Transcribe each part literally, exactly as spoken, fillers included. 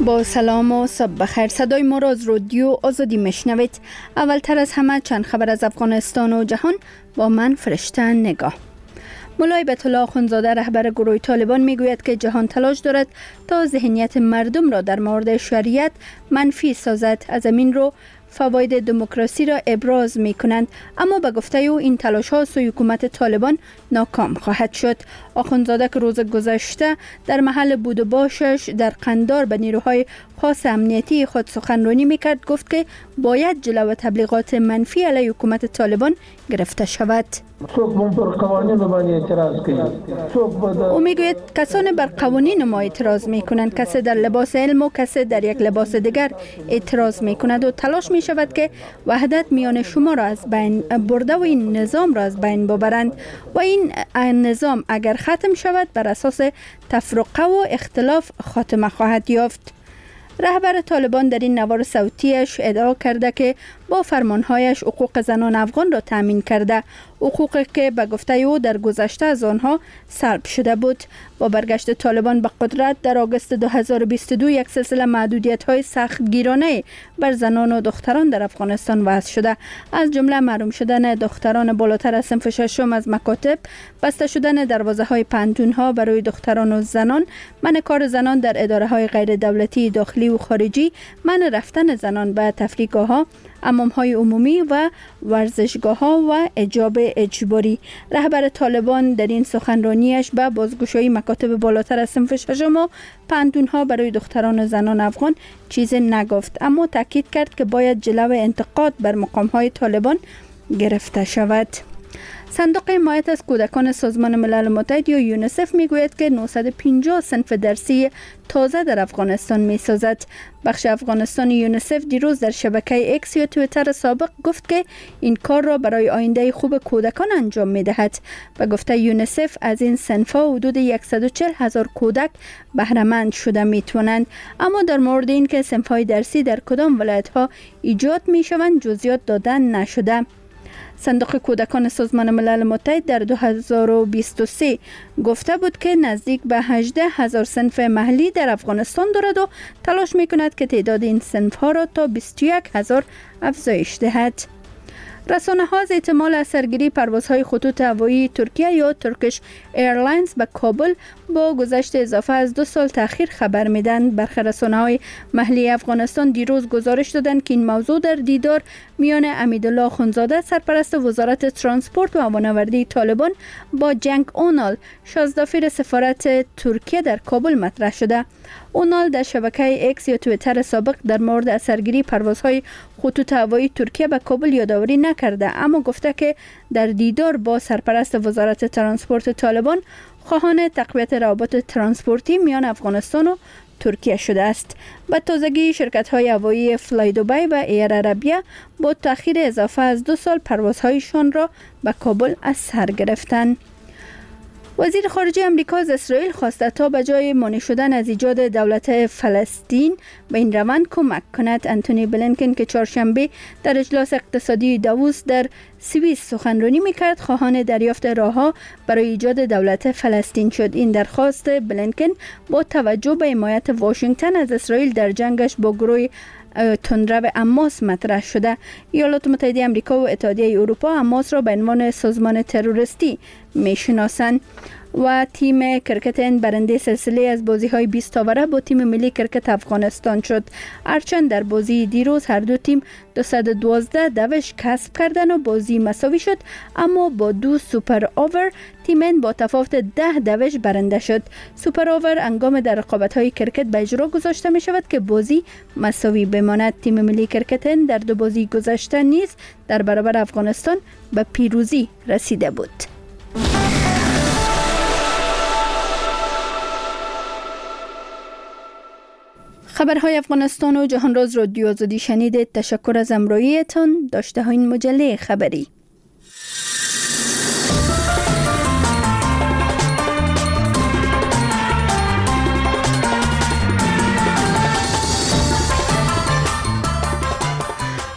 با سلام و صبح بخیر. صدای ما را از رادیو آزادی میشنوید. اولتر از همه چند خبر از افغانستان و جهان با من فرشته نگاه. مولای بیت الله اخوندزاده رهبر گروه طالبان میگوید که جهان تلاش دارد تا ذهنیت مردم را در مورد شریعت منفی سازد. از همین رو فواید دموکراسی را ابراز می کنند، اما به گفته او این تلاش ها سوی حکومت طالبان ناکام خواهد شد. آخوندزاده که روز گذشته در محل بود و باشش در قندار به نیروهای خاص امنیتی خود سخنرانی میکرد، گفت که باید جلو تبلیغات منفی علیه حکومت طالبان گرفته شود. او میگوید کسانی بر قوانین ما اعتراض میکنند، کسی در لباس علم و کسی در یک لباس دیگر اعتراض میکند و تلاش میشود که وحدت میان شما را از بین برده و این نظام را از بین ببرند و این نظام اگر ختم شود بر اساس تفرقه و اختلاف خاتمه خواهد یافت. رهبر طالبان در این نوار صوتیش ادعا کرده که با فرمانهایش حقوق زنان افغان را تامین کرده، حقوقی که به گفته او در گذشته از آنها سلب شده بود. با برگشت طالبان به قدرت در آگوست دو هزار و بیست و دو یک سلسله محدودیت‌های سختگیرانه بر زنان و دختران در افغانستان وضع شده، از جمله محروم شدن دختران بالاتر از صنف ششم از مکاتب، بسته شدن دروازه‌های پانتون‌ها برای دختران و زنان، منع کار زنان در اداره‌های غیر دولتی داخلی و خارجی، منع رفتن زنان به تفریحگاه‌ها، حمام‌های عمومی و ورزشگاه‌ها و حجاب اجباری. رهبر طالبان در این سخنرانیش به بازگشایی مکاتب بالاتر از صنف ششم و پانتون‌ها برای دختران و زنان افغان چیزی نگفت، اما تاکید کرد که باید جلو انتقاد بر مقام‌های طالبان گرفته شود. صندوق حمایت از کودکان سازمان ملل متحد یا یونیسف میگوید که نهصد و پنجاه صنف درسی تازه در افغانستان میسازد. بخش افغانستان یونیسف دیروز در شبکه اکس یا توییتر سابق گفت که این کار را برای آینده خوب کودکان انجام میدهد. به گفته یونیسف از این صنف‌ها حدود صد و چهل هزار کودک بهره مند شده میتوانند، اما در مورد این که صنف‌های درسی در کدام ولایت‌ها ایجاد میشوند جزئیات داده نشده. صندوق کودکان سازمان ملل متحد در دو هزار و بیست و سه گفته بود که نزدیک به هجده هزار صنف محلی در افغانستان دارد و تلاش میکند که تعداد این صنف ها را تا بیست و یک هزار افزایش دهد. رسانه ها از احتمال اثرگیری پروازهای خطوط هوایی ترکیه یا ترکیش ایرلاینز به کابل با گذشت اضافه از دو سال تأخیر خبر میدن. برخی رسانه های محلی افغانستان دیروز گزارش دادند که این موضوع در دیدار میان امیدالله اخوندزاده سرپرست وزارت ترانسپورت و هوانوردی طالبان با جنگ اونال شازدافیر سفارت ترکیه در کابل مطرح شده. اونال در شبکه اکس یا توییتر سابق در مورد اثرگیری پروازهای خطوط هوایی ترکیه به کابل یادآوری نکرده، اما گفته که در دیدار با سرپرست وزارت ترانسپورت طالبان خواهان تقویت روابط ترانسپورتی میان افغانستان و ترکیه شده است. به تازگی شرکت‌های هوایی فلای دبی و ایر عربیه با تأخیر اضافه از دو سال پروازهایشان را به کابل از سر گرفتند. وزیر خارجه امریکا از اسرائیل خواسته تا به جای مانع شدن از ایجاد دولت فلسطین به این روند کمک کند. انتونی بلینکن که چهارشنبه در اجلاس اقتصادی داووس در سوئیس سخنرانی میکرد، خواهان دریافت راهها برای ایجاد دولت فلسطین شد. این درخواست بلینکن با توجه به حمایت واشنگتن از اسرائیل در جنگش با گروه تندرو حماس مطرح شده. ایالات متحده آمریکا و اتحادیه اروپا حماس را به عنوان سازمان تروریستی میشناسند و تیم کرکت هند برنده سلسله از بازی‌های بیست تاوره با تیم ملی کرکت افغانستان شد. هرچند در بازی دیروز هر دو تیم دویست و دوازده دوش کسب کردند و بازی مساوی شد، اما با دو سوپر اوور تیم هند با تفاوت ده دوش برنده شد. سوپر اوور هنگام در رقابت‌های کرکت به اجرا گذاشته می شود که بازی مساوی بماند. تیم ملی کرکت هند در دو بازی گذشته نیز در برابر افغانستان به پیروزی رسیده بود. خبرهای افغانستان و جهان راز رادیو آزادی شنیدید. تشکر از همراهیتان. داشته ها این مجله خبری.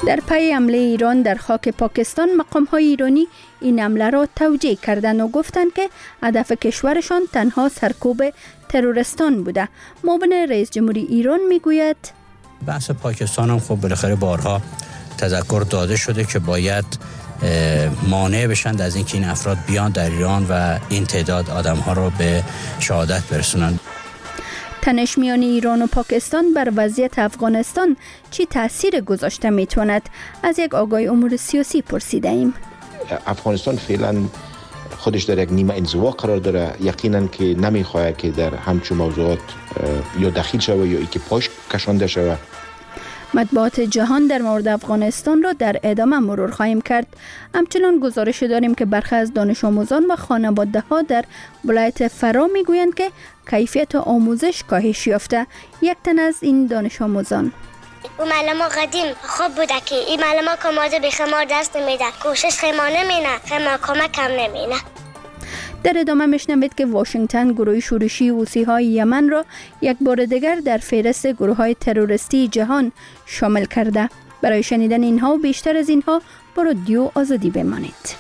در پی حمله ایران در خاک پاکستان، مقام‌های ایرانی این حمله را توجیه کردند و گفتند که هدف کشورشان تنها سرکوب ترورستان بوده. معاون رئیس جمهوری ایران میگوید بحث پاکستان هم خب بالاخره بارها تذکر داده شده که باید مانع بشند از اینکه این افراد بیان در ایران و این تعداد آدم‌ها را به شهادت برسونند. تنش میان ایران و پاکستان بر وضعیت افغانستان چی تاثیر گذاشته میتواند؟ از یک آگاه امور سیاسی پرسیده ایم. افغانستان فعلا خودش در یک نیمه انزوا قرار داره، یقینا که نمیخواهد که در همچون موضوعات یا دخیل شود یا ای که پاش کشانده شود. مطبوعات جهان در مورد افغانستان را در ادامه مرور خواهیم کرد. همچنان گزارش داریم که برخی از دانش آموزان و خانواده ها در ولایت فرا میگویند که کیفیت آموزش کاهش یافته. یک تن از این دانش آموزان: او معلم قدیم خوب بوده که این معلم کماده به خمار دست نمیده، کوشش خما نمینه، خما کمک کم نمینه. در ادامه میشنوید که واشنگتن گروه شورشی حوثی‌های یمن را یک بار دیگر در فهرست گروه‌های تروریستی جهان شامل کرده. برای شنیدن اینها و بیشتر از اینها با رادیو آزادی بمانید.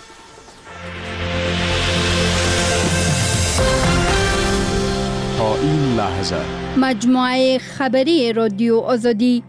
تا این لحظه مجموعه خبری رادیو آزادی.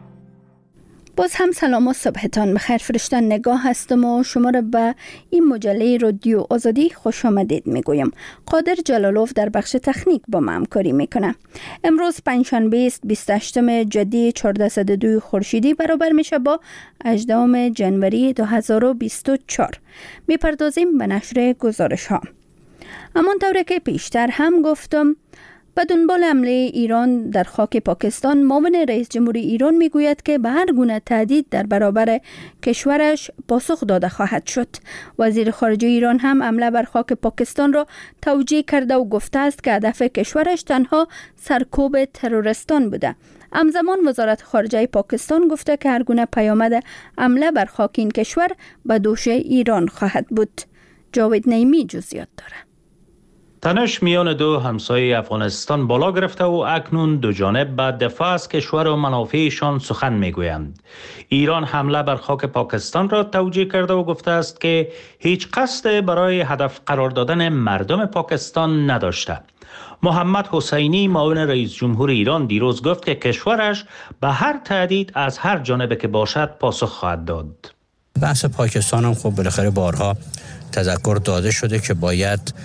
باز هم سلام و صبحتان بخیر. فرشته نگاه هستم و شما را به این مجله رادیو آزادی خوش آمدید میگویم. قادر جلالوف در بخش تکنیک با ما همکاری میکنه. امروز پنجشنبه است، بیست و هشتم جدی چهارصد و دو خورشیدی برابر میشه با هجدهم جنوری دو هزار و بیست و چهار. میپردازیم به نشر گزارش ها. همانطور که پیشتر هم گفتم، به دنبال حمله ایران در خاک پاکستان، معاون رئیس جمهوری ایران میگوید که به هر گونه تهدید در برابر کشورش پاسخ داده خواهد شد. وزیر خارجه ایران هم حمله بر خاک پاکستان را توجیه کرده و گفته است که هدف کشورش تنها سرکوب ترورستان بوده. همزمان وزارت خارجه پاکستان گفته که هر گونه پیامد حمله بر خاک این کشور به دوش ایران خواهد بود. جاوید نعیمی جزئیات داره. تنش میان دو همسایه افغانستان بالا گرفته و اکنون دو جانب به دفاع از کشور و منافعشان سخن میگویند. ایران حمله بر خاک پاکستان را توجیه کرده و گفته است که هیچ قصد برای هدف قرار دادن مردم پاکستان نداشته. محمد حسینی معاون رئیس جمهور ایران دیروز گفت که کشورش به هر تهدید از هر جانب که باشد پاسخ خواهد داد. بحث پاکستان هم خب بالاخره بارها تذکر داده شده که باید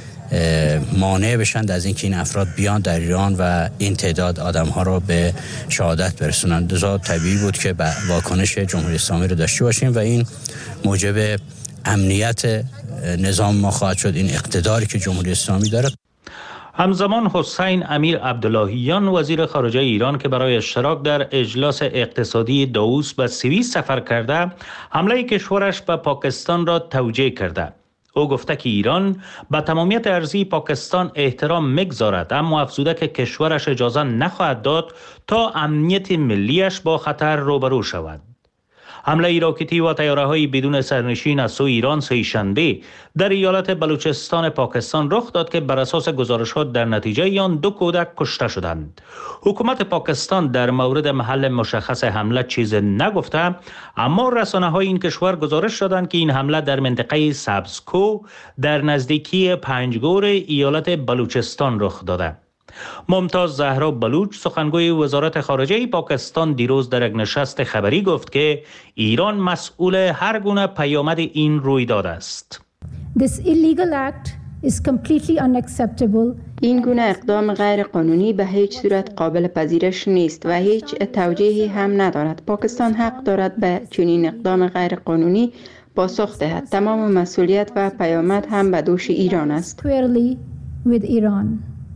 مانع بشند از اینکه این افراد بیان در ایران و این تعداد آدم‌ها را به شهادت برسونند. لذا طبیعی بود که واکنش جمهوری اسلامی رو داشته باشیم و این موجب امنیت نظام ما خواهد شد، این اقتداری که جمهوری اسلامی داره. همزمان حسین امیر عبداللهیان وزیر خارجه ایران که برای اشتراک در اجلاس اقتصادی داووس به سوئیس سفر کرده، حمله کشورش به پاکستان را توجیه کرده. او گفته که ایران به تمامیت ارضی پاکستان احترام می‌گذارد، اما افزوده که کشورش اجازه نخواهد داد تا امنیت ملیش با خطر روبرو شود. حمله راکتی و طیاره‌های بدون سرنشین از سوی ایران سه‌شنبه در ایالت بلوچستان پاکستان رخ داد که بر اساس گزارشات در نتیجه آن دو کودک کشته شدند. حکومت پاکستان در مورد محل مشخص حمله چیزی نگفته، اما رسانه‌های این کشور گزارش دادند که این حمله در منطقه سبزکو در نزدیکی پنجگور ایالت بلوچستان رخ داده. ممتاز زهرا بلوچ سخنگوی وزارت خارجه پاکستان دیروز در یک نشست خبری گفت که ایران مسئول هر گونه پیامد این رویداد است. This illegal act is completely unacceptable. این گونه اقدام غیر قانونی به هیچ صورت قابل پذیرش نیست و هیچ توجیهی هم ندارد. پاکستان حق دارد به چنین اقدام غیر قانونی پاسخ دهد. تمام مسئولیت و پیامد هم به دوش ایران است. With Iran.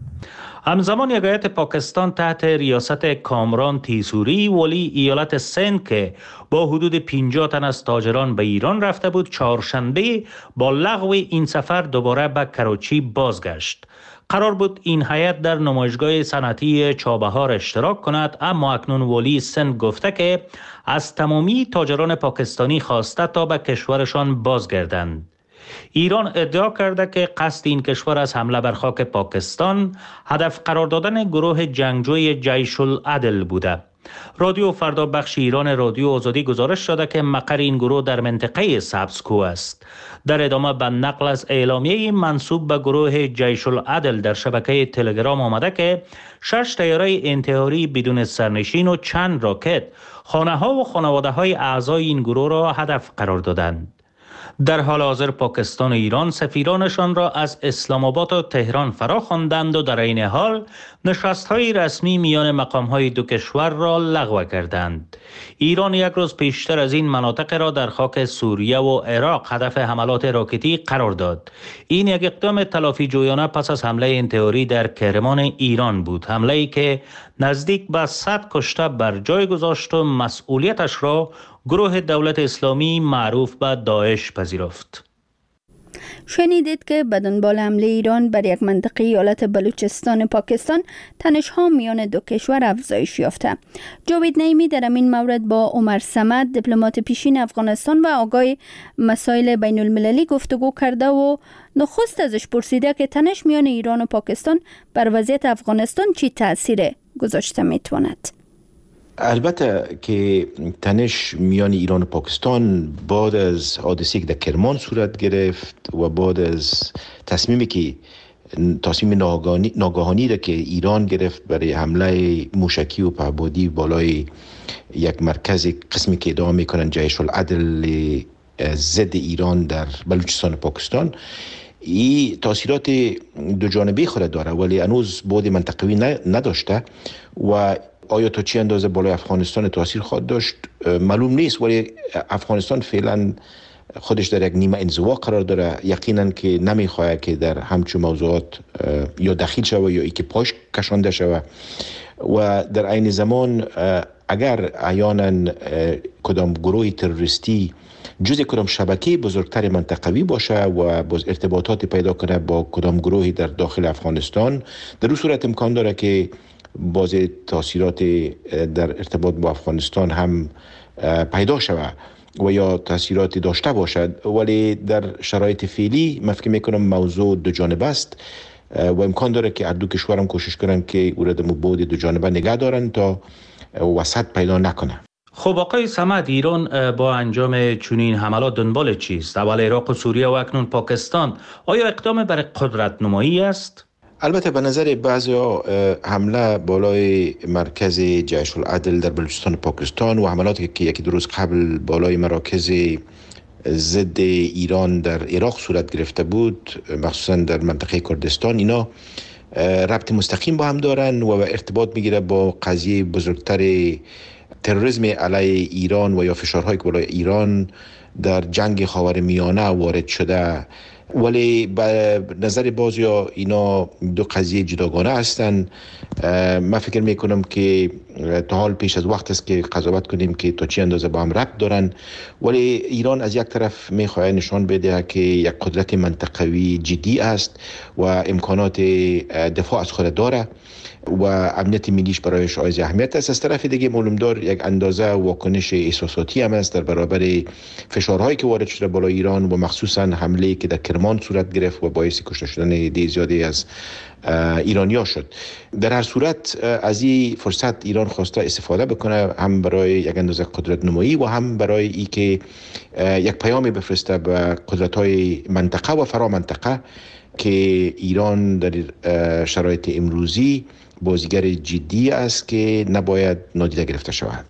همزمان یگایت پاکستان تحت ریاست کامران تیسوری ولی ایالت سند که با حدود پنجاه تن از تاجران به ایران رفته بود، چهارشنبه با لغو این سفر دوباره به کراچی بازگشت. قرار بود این هیئت در نمایشگاه صنعتی چابهار اشتراک کند، اما اکنون ولی سند گفته که از تمامی تاجران پاکستانی خواسته تا به کشورشان بازگردند. ایران ادعا کرده که قصد این کشور از حمله بر خاک پاکستان هدف قرار دادن گروه جنگجوی جیش العدل بوده. رادیو فردا بخش ایران رادیو آزادی گزارش داده که مقر این گروه در منطقه سبزکو است. در ادامه به نقل از اعلامیه منسوب به گروه جیش العدل در شبکه تلگرام آمده که شش طیاره انتحاری بدون سرنشین و چند راکت خانه ها و خانواده های اعضای این گروه را هدف قرار دادند. در حال حاضر پاکستان و ایران سفیرانشان را از اسلام آباد و تهران فرا خواندند و در این حال نشست‌های رسمی میان مقام‌های دو کشور را لغو کردند. ایران یک روز پیشتر از این مناطق را در خاک سوریه و عراق هدف حملات راکتی قرار داد. این یک اقدام تلافی جویانه پس از حمله انتحاری در کرمان ایران بود، حمله‌ای که نزدیک به صد کشته بر جای گذاشت و مسئولیتش را گروه دولت اسلامی معروف به داعش پذیرفت. شنیدید که به دنبال حمله ایران بر یک منطقه ایالت بلوچستان پاکستان تنش‌ها میان دو کشور افزایش یافته. جاوید نعیمی در این مورد با عمر صمد دیپلمات پیشین افغانستان و آگاه مسائل بین المللی گفتگو کرده و نخست ازش پرسیده که تنش میان ایران و پاکستان بر وضعیت افغانستان چی تأثیر گذاشته میتواند. البته که تنش میان ایران و پاکستان بعد از حادثه‌ای که در کرمان صورت گرفت و بعد از تصمیمی که تصمیم ناگهانی را که ایران گرفت برای حمله موشکی و پهپادی بالای یک مرکز قسمی که ادعا میکنن جیش العدل ضد ایران در بلوچستان و پاکستان، این تاثیرات دو جانبه خود داره ولی هنوز بعد منطقوی نداشته و آیا تا چی اندازه بالای افغانستان تاثیر خواهد داشت معلوم نیست، ولی افغانستان فعلا خودش در یک نیمه انزوا قرار داره. یقینا که نمیخواد که در همچون موضوعات یا دخیل شود یا ای که پاش کشانده شود و در عین زمان اگر احیانا کدام گروه تروریستی جزء کدام شبکه بزرگتر منطقوی باشه و باز ارتباطات پیدا کنه با کدام گروهی در داخل افغانستان، در اون صورت امکان داره که باز تاثیرات در ارتباط با افغانستان هم پیدا شود و یا تاثیراتی داشته باشد. ولی در شرایط فعلی من فکر میکنم موضوع دو جانبه است و امکان داره که هر دو کشور هم کوشش کنن که او را در بعد دو جانبه نگه دارن تا وسط پیدا نکنه. خب آقای صمد، ایران با انجام چنین حملات دنبال چیست؟ اول عراق و سوریه و اکنون پاکستان، آیا اقدام بر قدرت نمایی است؟ البته به نظر بعضیا حمله بالای مرکز جیش العدل در بلوچستان پاکستان و حملاتی که یکی دو روز قبل بالای مراکز ضد ایران در عراق صورت گرفته بود، مخصوصا در منطقه کردستان، اینا ربط مستقیم با هم دارن و ارتباط میگیره با قضیه بزرگتر تروریسم علیه ایران و یا فشارهای که بالای ایران در جنگ خاورمیانه وارد شده. ولی به نظر بعضیا اینا دو قضیه جداگانه هستن. من فکر میکنم که تا حال پیش از وقت است که قضاوت کنیم که تا چی اندازه با هم ربط دارن، ولی ایران از یک طرف میخواد نشان بده که یک قدرت منطقوی جدی است و امکانات دفاع از خود داره و امنیت ملیش برایش حائز اهمیت است. از طرف دیگه معلوم دار یک اندازه واکنش احساساتی هم است در برابر فشارهایی که وارد شده بالای ایران و مخصوصا حمله که در کرمان صورت گرفت و باعث کشته شدن عده زیادی از ایرانی‌ها شد. در هر صورت از این فرصت ایران خواسته استفاده بکنه، هم برای یک اندازه قدرت نمایی و هم برای ای که یک پیامی بفرسته به قدرت‌های منطقه و فرا منطقه که ایران در شرایط امروزی بازیگر جدی است که نباید نادیده گرفته شود.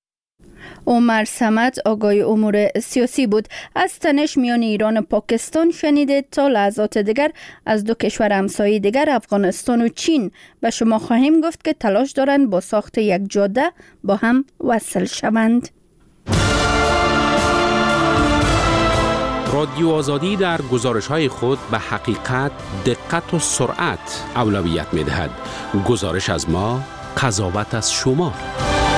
عمر صمد آگاه امور سیاسی بود. از تنش میان ایران و پاکستان شنیده. تا لحظات دیگر از دو کشور همسایه دیگر افغانستان و چین به شما خواهیم گفت که تلاش دارند با ساخت یک جاده با هم وصل شوند. رادیو آزادی در گزارش‌های خود به حقیقت، دقت و سرعت اولویت می‌دهد. گزارش از ما، قضاوت از شما.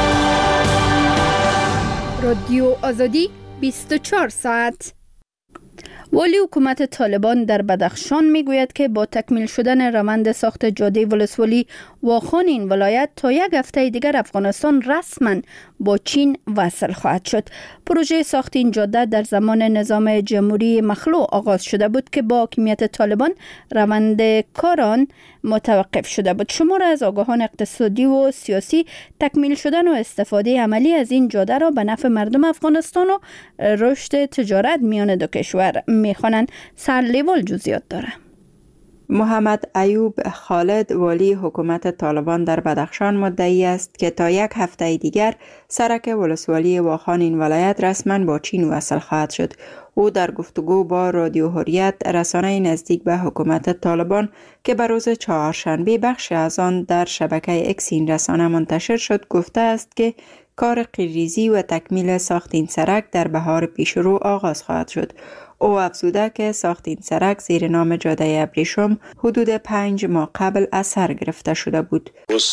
رادیو آزادی بیست و چهار ساعت. والی حکومت طالبان در بدخشان میگوید که با تکمیل شدن روند ساخت جاده ولسوالی واخان این ولایت تا یک هفته دیگر افغانستان رسما با چین وصل خواهد شد. پروژه ساخت این جاده در زمان نظام جمهوری مخلوع آغاز شده بود که با حاکمیت طالبان روند کاران متوقف شده بود. شمار از آگاهان اقتصادی و سیاسی تکمیل شدن و استفاده عملی از این جاده را به نفع مردم افغانستان و رشد تجارت میان دو کشور میخوانند. سرلیوال جزئیات داره. محمد ایوب خالد والی حکومت طالبان در بدخشان مدعی است که تا یک هفته دیگر سرک ولسوالی واخان این ولایت رسما با چین وصل خواهد شد. او در گفتگو با رادیو حریت، رسانه نزدیک به حکومت طالبان که به روز چهارشنبه بخش از آن در شبکه اکس این رسانه منتشر شد، گفته است که کار قیریزی و تکمیل ساخت این سرک در بهار پیشرو آغاز خواهد شد. او افزوده که ساخت این سرک زیر نام جاده ابریشم حدود پنج ماه قبل از سر گرفته شده بود.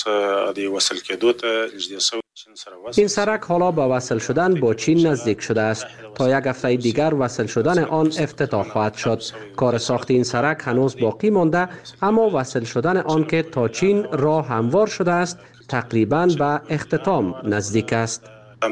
این سرک حالا به وصل شدن با چین نزدیک شده است. تا یک هفته دیگر وصل شدن آن افتتاح خواهد شد. کار ساخت این سرک هنوز باقی مانده، اما وصل شدن آن که تا چین راه هموار شده است تقریباً به اختتام نزدیک است.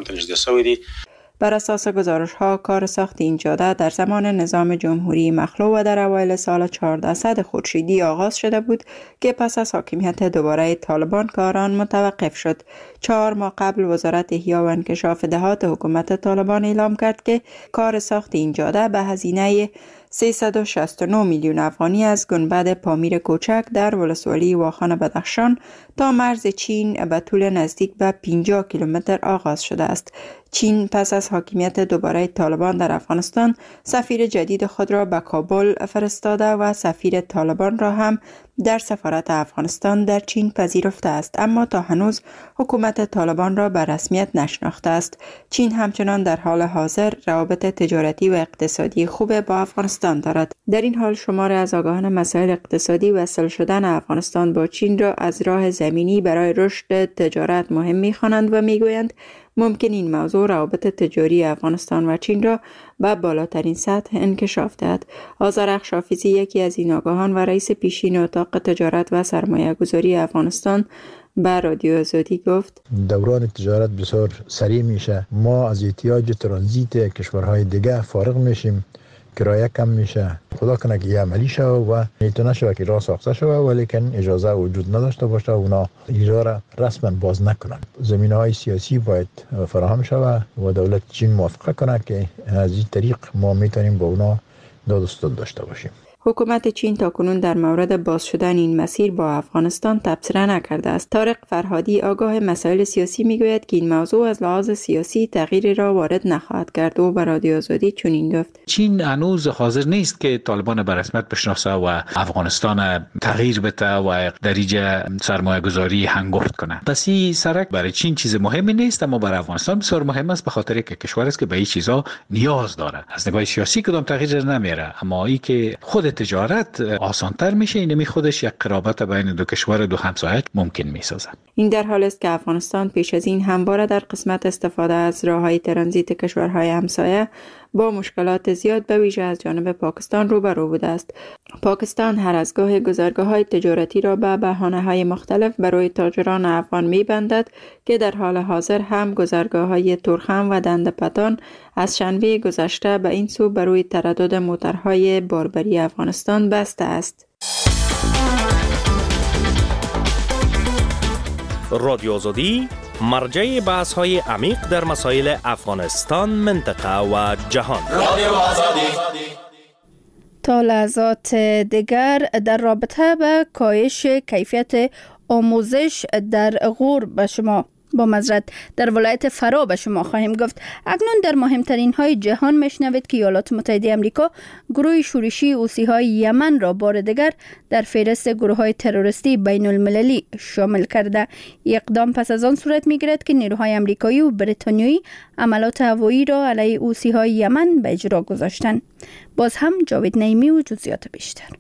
بر اساس گزارش ها کار ساخت این جاده در زمان نظام جمهوری مخلوع و در اوایل سال چهاردهصد خورشیدی آغاز شده بود که پس از حاکمیت دوباره طالبان کاران متوقف شد. چهار ماه قبل وزارت احیا و انکشاف دهات حکومت طالبان اعلام کرد که کار ساخت این جاده به هزینه سیصد و شصت و نه میلیون افغانی از گنبد پامیر کوچک در ولسوالی واخان بدخشان تا مرز چین به طول نزدیک به پنجاه کیلومتر آغاز شده است. چین پس از حاکمیت دوباره طالبان در افغانستان سفیر جدید خود را به کابل فرستاده و سفیر طالبان را هم در سفارت افغانستان در چین پذیرفته است، اما تا هنوز حکومت طالبان را به رسمیت نشناخته است. چین همچنان در حال حاضر روابط تجارتی و اقتصادی خوب با افغانستان دارد. در این حال شمار از آگاهان مسائل اقتصادی وصل شدن افغانستان با چین را از راه زمینی برای رشد تجارت مهم می‌خوانند و میگویند ممکن این موضوع روابط تجاری افغانستان و چین را به بالاترین سطح انکشاف دهد. آذر اخشافیزی یکی از این آگاهان و رئیس پیشین اتاق تجارت و سرمایه گذاری افغانستان به رادیو آزادی گفت دوران تجارت بسیار سریع میشه. ما از احتیاج ترانزیت کشورهای دیگه فارغ میشیم، کرایه کم میشه. خدا کنه که عملی شه و میتونه شه که راه ساخته شه، ولیکن اجازه وجود نداشته باشه اونا اجرا را رسما باز نکنن. زمینه‌های سیاسی باید فراهم شود و دولت چین موافقه کنه که از این طریق ما میتونیم با اونا داد و ستد داشته باشیم. حکومت چین تاکنون در مورد باز شدن این مسیر با افغانستان تبصره نکرده است. طارق فرهادی آگاه مسائل سیاسی میگوید که این موضوع از لحاظ سیاسی تغییری را وارد نخواهد کرد و بر رادیو آزادی چنین گفت: چین هنوز حاضر نیست که طالبان به رسمیت بشناسه و افغانستان تغییر بده و در اینجا سرمایه گذاری هنگفت کنه. پس این سرک برای چین چیز مهمی نیست، اما برای افغانستان بسیار مهم است، به خاطر که کشور است که به این چیزا نیاز داره. از نگاه سیاسی کدام تغییر نمیاره، اما این که خود تجارت آسانتر میشه، اینمی خودش یک قرابت بین دو کشور دو همسایه ممکن میسازه. این در حال است که افغانستان پیش از این همواره در قسمت استفاده از راههای ترانزیت کشورهای همسایه با مشکلات زیاد به ویژه از جانب پاکستان روبرو بوده است. پاکستان هر از گاه گذرگاه‌های تجارتی را به بهانه‌های مختلف برای تاجران افغان می‌بندد که در حال حاضر هم گذرگاه‌های تورخم و دندپتان از شنبه گذشته به این سو برای تردد موترهای باربری افغانستان بسته است. رادیو آزادی مرجع بحث‌های عمیق در مسائل افغانستان، منطقه و جهان. رادیو آزادی. تا لحظات دیگر در رابطه با کاهش کیفیت آموزش در غور به شما با معذرت در ولایت فرا به شما خواهیم گفت. اکنون در مهمترین های جهان میشنوید که ایالات متحده آمریکا گروه شورشی حوثی های یمن را بار دیگر در فهرست گروه های تروریستی بین المللی شامل کرده. اقدام پس از آن صورت میگیرد که نیروهای آمریکایی و بریتانیایی عملات هوایی را علیه حوثی های یمن به اجرا گذاشتند. باز هم جاوید نعیمی و جزئیات بیشتر.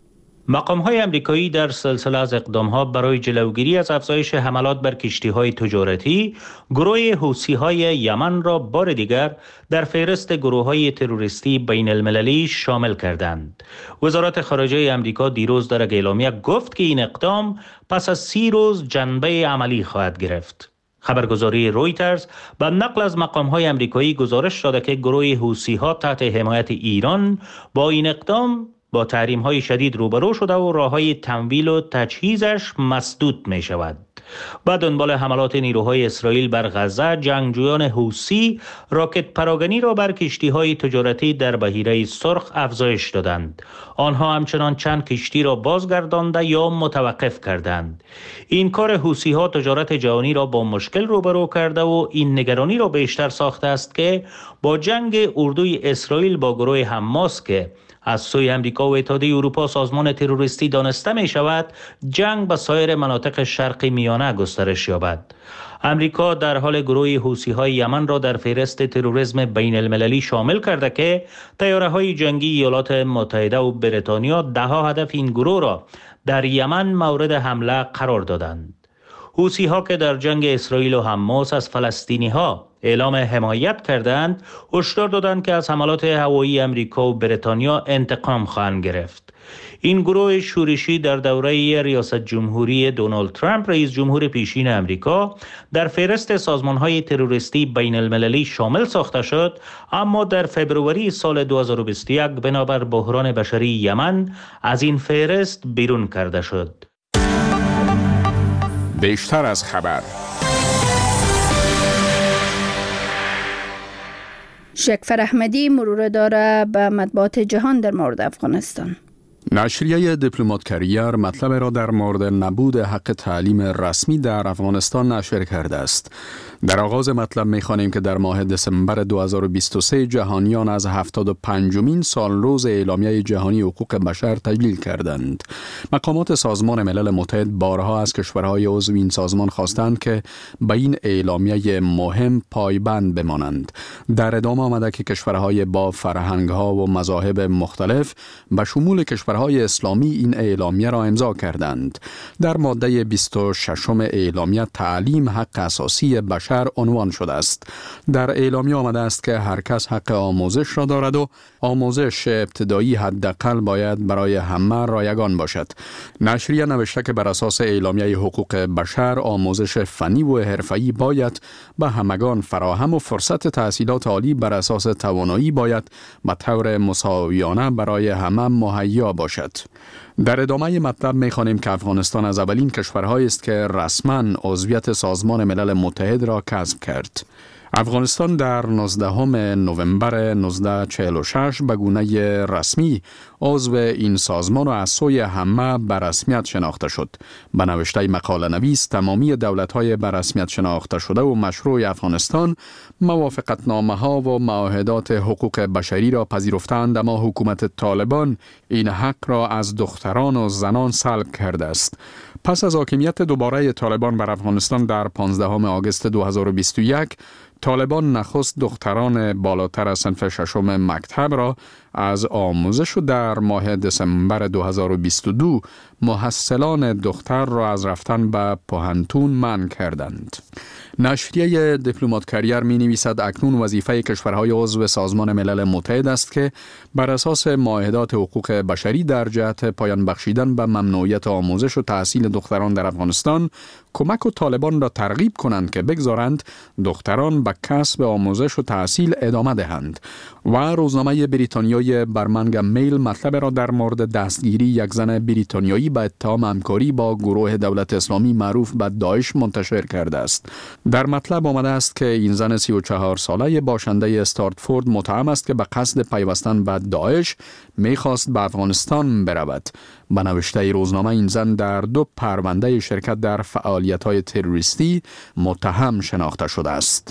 مقام‌های آمریکایی در سلسله از اقدام‌ها برای جلوگیری از افزایش حملات بر کشتی‌های تجارتی، گروه حوثی‌های یمن را بار دیگر در فهرست گروه‌های تروریستی بین المللی شامل کردند. وزارت خارجه آمریکا دیروز در اعلامیه گفت که این اقدام پس از سی روز جنبه عملی خواهد گرفت. خبرگزاری رویترز به نقل از مقام‌های آمریکایی گزارش داده که گروه حوثی‌ها تحت حمایت ایران با این اقدام با تحریم‌های شدید روبرو شده و راه‌های تمویل و تجهیزش مسدود می‌شود. با دنبال حملات نیروهای اسرائیل بر غزه، جنگجویان حوثی راکت پراگنی را بر کشتی‌های تجارتی در بحیره سرخ افزایش دادند. آنها همچنان چند کشتی را بازگردانده یا متوقف کردند. این کار حوثی‌ها تجارت جهانی را با مشکل روبرو کرده و این نگرانی را بیشتر ساخته است که با جنگ اردوی اسرائیل با گروه حماس که از سوی امریکا و اتحادیه اروپا سازمان تروریستی دانسته می شود، جنگ به سایر مناطق شرق میانه گسترش یابد. امریکا در حال گروه حوثی‌های یمن را در فهرست تروریسم بین المللی شامل کرده که طیاره‌های جنگی ایالات متحده و بریتانیا ده‌ها هدف این گروه را در یمن مورد حمله قرار دادند. حوثی‌ها که در جنگ اسرائیل و حماس از فلسطینی‌ها اعلام حمایت کردند، هشدار دادند که از حملات هوایی امریکا و بریتانیا انتقام خواهند گرفت. این گروه شورشی در دوره ریاست جمهوری دونالد ترامپ رئیس جمهور پیشین امریکا در فهرست سازمان‌های تروریستی بین المللی شامل ساخته شد، اما در فبروری سال دو هزار و بیست و یک بنابر بحران بشری یمن از این فهرست بیرون کرده شد. بیشتر از خبر. شکفر احمدی مرور داره به مطبوعات جهان در مورد افغانستان. نشریه دیپلمات کریر مطلب را در مورد نبود حق تعلیم رسمی در افغانستان نشر کرده است. در آغاز مطلب می‌خوانیم که در ماه دسامبر دو هزار و بیست و سه جهانیان از هفتاد و پنجمین سالروز اعلامیه جهانی حقوق بشر تجلیل کردند. مقامات سازمان ملل متحد بارها از کشورهای عضو این سازمان خواستند که به این اعلامیه مهم پایبند بمانند. در ادامه آمده که کشورهای با فرهنگ‌ها و مذاهب مختلف به شمول کشورهای اسلامی این اعلامیه را امضا کردند. در ماده بیست و ششم اعلامیه تعلیم حق اساسی بشر عنوان شده است. در اعلامیه آمده است که هر کس حق آموزش را دارد و آموزش ابتدایی حداقل باید برای همه رایگان باشد. نشریه نوشته که بر اساس اعلامیه حقوق بشر آموزش فنی و حرفه‌ای باید به همگان فراهم و فرصت تحصیلات عالی بر اساس توانایی باید به طور مساویانه برای همه مهیا باشد. در ادامه مطلب می‌خوانیم که افغانستان از اولین کشورهایی است که رسما عضویت سازمان ملل متحد را کسب کرد. افغانستان در نوزدهم نوامبر هزار و نهصد و چهل و شش به گونه رسمی عضو این سازمان و از سوی همه به رسمیت شناخته شد. به نوشته مقاله نویس، تمامی دولت‌های به رسمیت شناخته شده و مشروع افغانستان موافقتنامه‌ها و معاهدات حقوق بشری را پذیرفتند، اما حکومت طالبان این حق را از دختران و زنان سلب کرده است. پس از حاکمیت دوباره طالبان بر افغانستان در پانزدهم آگوست دو هزار و بیست و یک، طالبان نخست دختران بالاتر از صنف ششم مکتب را از آموزش و در ماه دسامبر دو هزار و بیست و دو محصلان دختر را از رفتن به پوهنتون منع کردند. نشریه دیپلمات کریر می نویسد اکنون وظیفه کشورهای عضو سازمان ملل متحد است که بر اساس معاهدات حقوق بشری در جهت پایان بخشیدن به ممنوعیت آموزش و تحصیل دختران در افغانستان کمک و طالبان را ترغیب کنند که بگذارند دختران به کسب آموزش و تحصیل ادامه دهند. و روزنامه بریتانیای برمنگام میل مطلب را در مورد دستگیری یک زن بریتانیایی به اتهام همکاری با گروه دولت اسلامی معروف به داعش منتشر کرده است. در مطلب آمده است که این زن سی و چهار ساله باشنده استارتفورد متهم است که به قصد پیوستن به داعش می‌خواست به افغانستان برود. به نوشته روزنامه این زن در دو پرونده شرکت در فعالیت‌های تروریستی متهم شناخته شده است.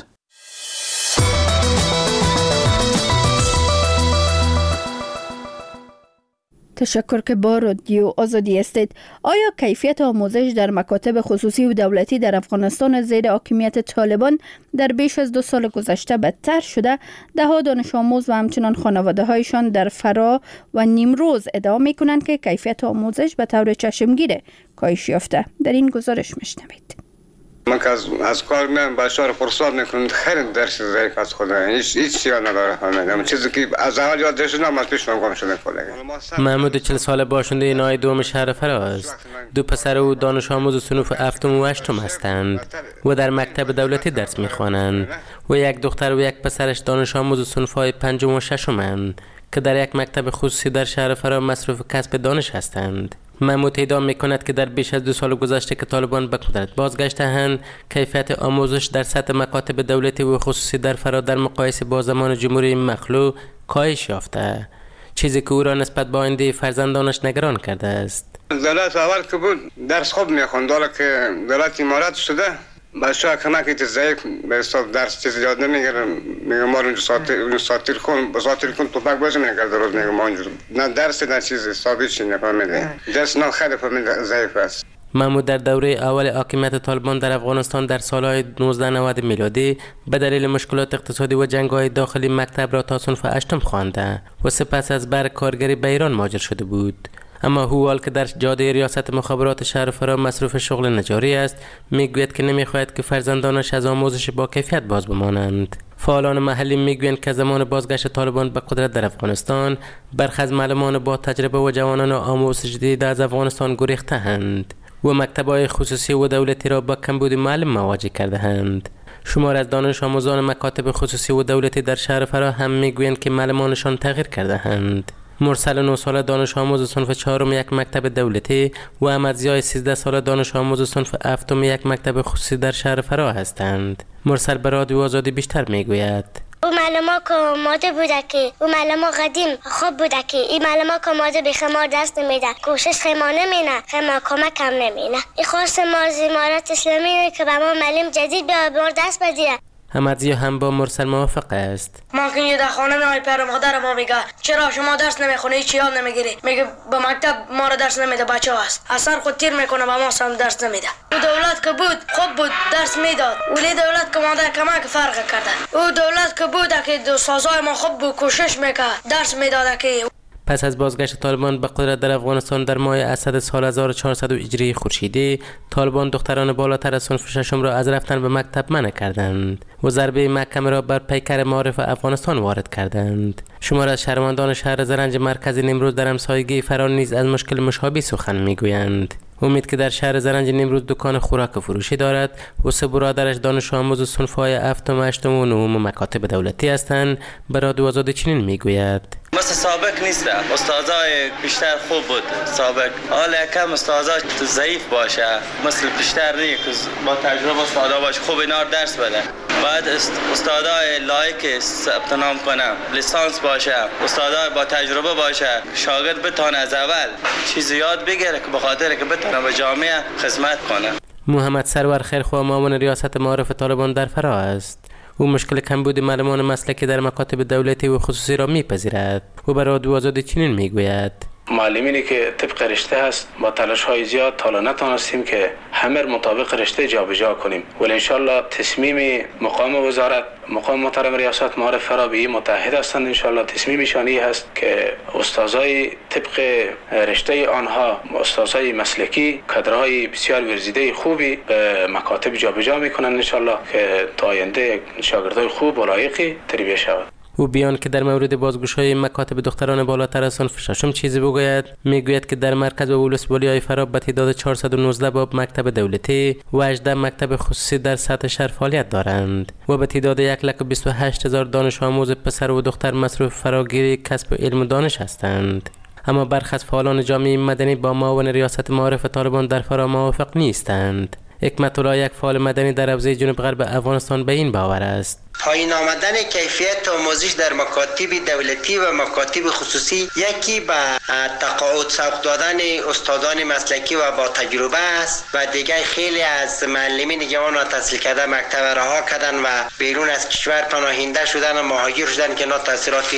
تشکر که با رادیو آزادی هستید. آیا کیفیت آموزش در مکاتب خصوصی و دولتی در افغانستان زیر حاکمیت طالبان در بیش از دو سال گذشته بدتر شده؟ ده ها دانش آموز و همچنان خانواده هایشان در فرا و نیمروز ادعا می کنند که کیفیت آموزش به طور چشمگیر کاهش یافته. در این گزارش میشنوید. من که از, از کار میام بچه‌ها رو فرصت میکنم خیلی درس ضعیف از خدا هیچ هیچ چیزی نداره همین چیزی که از اول یاد داشتم از پیش من شده کلا. محمود چهل ساله باشنده نای دوم شهر فرا است. دو پسر او دانش آموز صنف هفتم و هشتم هستند و در مکتب دولتی درس میخوانند و یک دختر و یک پسرش دانش آموز صنف های پنجم و ششمند که در یک مکتب خصوصی در شهر فرا مصروف کسب دانش هستند. محمود ادعا میکند که در بیش از دو سال گذشته که طالبان به قدرت بازگشته‌اند کیفیت آموزش در سطح مکاتب دولتی و خصوصی در فرا در مقایسه با زمان جمهوری مخلوع کاهش یافته، چیزی که او را نسبت به آینده فرزندانش نگران کرده است. دولت اول که بود درس خوب میخوند، حالا که دولت امارات شده بچه‌ها کمک ضعیف به حساب درس چیز یاد نمیگیرن. میگم ما اونجا ساعت ساعت کن با ساعت کن تو پاک بازی میکرد روز. میگم ما اونجا نه درس نه چیز ثابت چی نفهمیده. درس نه خیلی فهمیده ضعیف است. محمود در دوره اول حاکمیت طالبان در افغانستان در سالهای نوزده نود میلادی به دلیل مشکلات اقتصادی و جنگ‌های داخلی مکتب را تا صنف هشتم خوانده و سپس از بر کارگری به ایران مهاجر شده بود. اما او حال که در جاده ریاست مخابرات شهر فرا مصروف شغل نجاری است، میگوید که نمیخواهد که فرزندانش از آموزش با کیفیت باز بمانند. فعالان محلی میگویند که زمان بازگشت طالبان به قدرت در افغانستان برخی از معلمان با تجربه و جوانان آموزش دیده از افغانستان گریخته‌اند و مکتب‌های خصوصی و دولتی را با کمبود معلم مواجه کرده‌اند. شمار از دانش آموزان مکاتب خصوصی و دولتی در شهر فرا هم میگویند که معلمانشان تغییر کرده‌اند. مرسل نه ساله دانش آموز صنف چهارم یک مکتب دولتی و احمدضیاء سیزده ساله دانش آموز صنف هفتم یک مکتب خصوصی در شهر فرا هستند. مرسل به رادیو آزادی بیشتر میگوید. او معلم که آماده بوده که او معلم قدیم خوب بوده که این معلم که آماده به خمار دست نمیده، کوشش خیما نمینه، خیما کمک هم نمینه. این خواست ما از امارت اسلامی که به ما معلم جدید به ما دست بدیه. احمدضیاء هم با مرسل موافق است. ما که اینجا در خانه میای پر مادر ما میگه چرا شما درس نمیخونی، هیچ یاد نمیگیری؟ میگه به مکتب ما را درس نمیده، بچه هست اثر خود تیر میکنه به ما هم درس نمیده. او دولت که بود خوب بود درس میداد، ولی دولت که مادر کمک فرق کرده. او دولت که بود که استادای ما خوب بود کوشش میکرد درس میداد. که پس از بازگشت طالبان به قدرت در افغانستان در ماه اسد سال هزار و چهارصد هجری خورشیدی، طالبان دختران بالاتر از صنف ششم را از رفتن به مکتب منع کردند و ضربه محکمه را بر پیکر معارف افغانستان وارد کردند. شمار از شهروندان شهر زرنج مرکزی نیمروز در همسایگی فرا نیز از مشکل مشابه سخن میگویند. امید که در شهر زرنج نیمروز دکان خوراک فروشی دارد و سه برادرش دانش آموز صنف‌های هفتم، هشتم و نهم مکاتب دولتی هستند، به رادیو آزادی چنین میگوید. مثل سابق نیست، استادای بیشتر خوب بود سابق، حالا کم استادا ضعیف باشه، مثل بیشتر نیست با تجربه استادا باشه خوب اینا درس بده. بعد استادای لایق ثبت نام کنه، لیسانس باشه، استادای با تجربه باشه، شاگرد بتونه از اول چیز یاد بگیره که به خاطر که بتونه به جامعه خدمت کنه. محمد سرور خیرخواه معاون ریاست معارف طالبان در فرا است. او مشکل کمبود معلمان مسلکی در مکاتب دولتی و خصوصی را میپذیرد و به رادیو آزادی چنین میگوید. معلمینی که طبق رشته است با تلاش های زیاد تا نتونستیم که همه مطابق رشته جابجا کنیم، ولی انشالله تصمیم مقام وزارت، مقام محترم ریاست معارف فرا به این متحد هستند. انشالله تصمیمشانی هست که استادای طبق رشته آنها، استادای مسلکی، کادرهای بسیار ورزیده خوبی به مکاتب جابجا میکنند انشالله که تا آینده شاگردای خوب و لایقی تربیت شود. او بیان که در مورد بازگشایی مکاتب دختران بالاتر از صنف ششم چیزی بگوید، میگوید که در مرکز و ولسوالی‌های فرا به تعداد چهارصد و نوزده باب مکتب دولتی و هجده مکتب خصوصی در سطح شهر فعالیت دارند و به تعداد یک لک و بیست و هشت هزار دانش آموز پسر و دختر مصروف فراگیری کسب علم و دانش هستند. اما برخی از فعالان جامعه مدنی با معاون ریاست معارف طالبان در فرا موافق نیستند. حکمت الله، یک فعال مدنی در حوزه جنوب غرب افغانستان، به این باور است. پایین آمدن کیفیت آموزش در مکاتب دولتی و مکاتب خصوصی یکی به تقاعد سوق دادن استادان مسلکی و با تجربه است و دیگر خیلی از معلمین جوان را تحصیل کرده مکتب رها کردن و بیرون از کشور پناهنده شدن و مهاجر شدن که اینا تاثیرات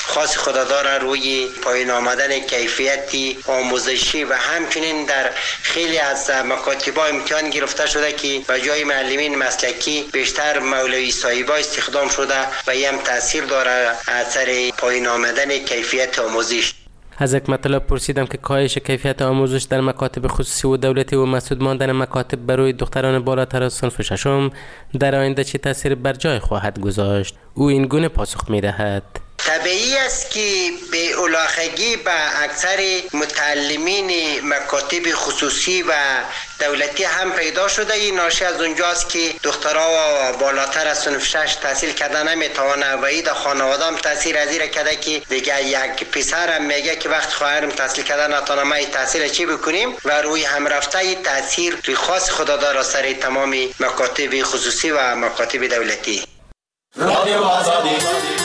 خاص خوددار روی پایین آمدن کیفیتی آموزشی و همچنین در خیلی از مکاتب‌ها امتحان گرفته شده که به جای معلمین مسلکی بیشتر مولوی صاحبا استخدام شده و این هم تاثیر داره اثر پایین آمدن کیفیت آموزش. از یک مطلب پرسیدم که کاهش کیفیت آموزش در مکاتب خصوصی و دولتی و مسدود ماندن مکاتب بروی دختران بالاتر از صنف ششم در آینده چه تاثیر بر جای خواهد گذاشت؟ او این گونه پاسخ می‌دهد: طبیعی است که به اولاخگی به اکثر متعلمین مکاتب خصوصی و دولتی هم پیدا شده. این ناشی از اونجاست که دخترها و بالاتر از صنف شش تحصیل کرده نمیتوانه و این در خانواده هم تاثیر از این کرده که دیگه یک پسر هم میگه که وقت خواهرم تحصیل کرده نتونه ما تحصیل چی بکنیم و روی هم رفته این تاثیر خاص خوددار سر تمام مکاتب خصوصی و مکاتب دولتی. رادیو آزادی